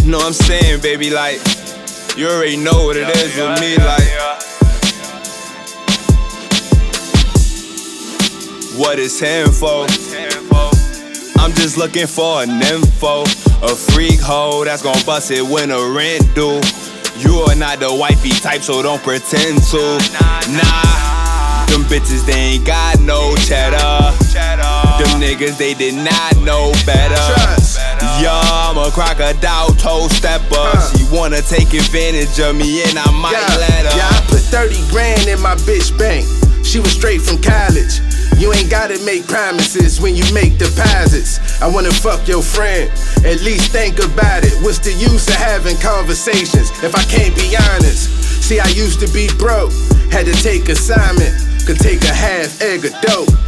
Know what I'm saying, baby, like, you already know what it is with me, like. What it's him for? I'm just looking for a nympho, a freak hoe that's gon' bust it when the rent due. You are not the wifey type, so don't pretend to. Nah, them bitches, they ain't got no cheddar. Them niggas, they did not know better. Yeah, I'm a crocodile toe stepper. She wanna take advantage of me and I might let her. Yeah, I put 30 grand in my bitch bank. She was straight from college. You ain't gotta make promises when you make deposits. I wanna fuck your friend, at least think about it. What's the use of having conversations if I can't be honest? See, I used to be broke, had to take assignment. Could take a half egg of dope